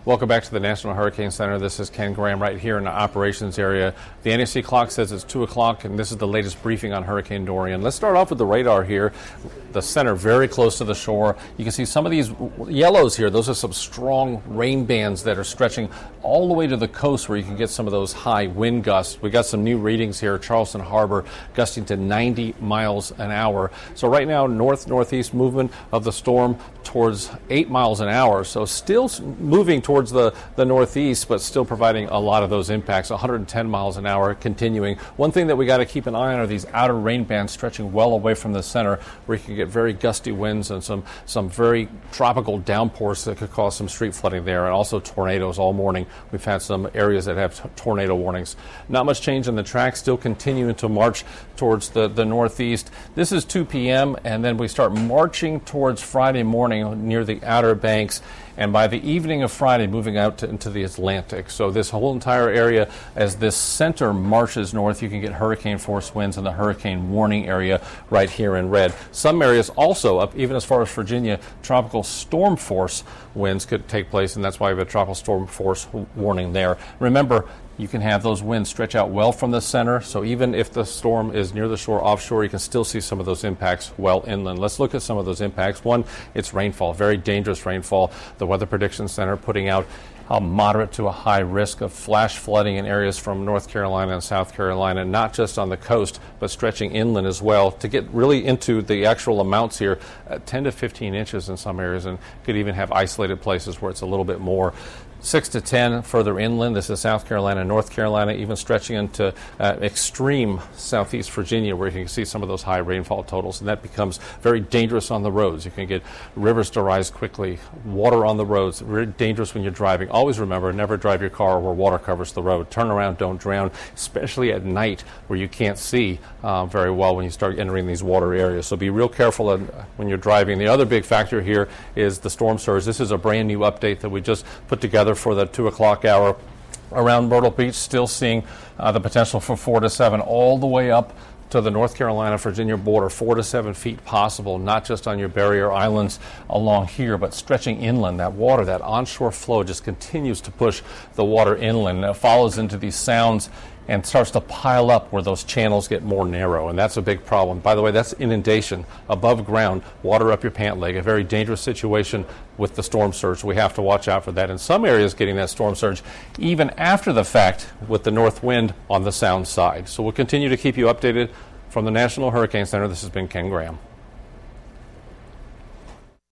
Welcome back to the National Hurricane Center. This is Ken Graham right here in the operations area. The NHC clock says it's 2 o'clock, and this is the latest briefing on Hurricane Dorian. Let's start off with the radar here. The center very close to the shore. You can see some of these yellows here. Those are some strong rain bands that are stretching all the way to the coast where you can get some of those high wind gusts. We got some new readings here. Charleston Harbor gusting to 90 miles an hour. So right now, north-northeast movement of the storm towards 8 miles an hour. So still moving towards the northeast, but still providing a lot of those impacts. 110 miles an hour continuing. One thing that we got to keep an eye on are these outer rain bands stretching well away from the center, where you can get very gusty winds and some very tropical downpours that could cause some street flooding there, and also tornadoes all morning. We've had some areas that have tornado warnings. Not much change in the track, still continuing to march towards the northeast. This is 2 p.m., and then we start marching towards Friday morning near the Outer Banks, and by the evening of Friday, moving out into the Atlantic. So this whole entire area, as this center marches north, you can get hurricane force winds in the hurricane warning area right here in red. Some areas also, up even as far as Virginia, tropical storm force winds could take place, and that's why we have a tropical storm force warning there. Remember, you can have those winds stretch out well from the center, so even if the storm is near the shore, offshore, you can still see some of those impacts well inland. Let's look at some of those impacts. One, it's rainfall, very dangerous rainfall. The Weather Prediction Center putting out a moderate to a high risk of flash flooding in areas from North Carolina and South Carolina, not just on the coast, but stretching inland as well. To get really into the actual amounts here, 10 to 15 inches in some areas, and could even have isolated places where it's a little bit more. 6 to 10 further inland. This is South Carolina, North Carolina, even stretching into extreme southeast Virginia, where you can see some of those high rainfall totals, and that becomes very dangerous on the roads. You can get rivers to rise quickly, water on the roads, very dangerous when you're driving. Always remember, never drive your car where water covers the road. Turn around, don't drown, especially at night where you can't see very well when you start entering these water areas. So be real careful when you're driving. The other big factor here is the storm surge. This is a brand new update that we just put together for the 2 o'clock hour around Myrtle Beach, still seeing the potential for 4 to 7 all the way up to the North Carolina-Virginia border, 4 to 7 feet possible, not just on your barrier islands along here, but stretching inland. That water, that onshore flow just continues to push the water inland. It follows into these sounds and starts to pile up where those channels get more narrow, and that's a big problem. By the way, that's inundation, above ground, water up your pant leg, a very dangerous situation with the storm surge. We have to watch out for that. In some areas, getting that storm surge even after the fact with the north wind on the sound side. So we'll continue to keep you updated from the National Hurricane Center. This has been Ken Graham.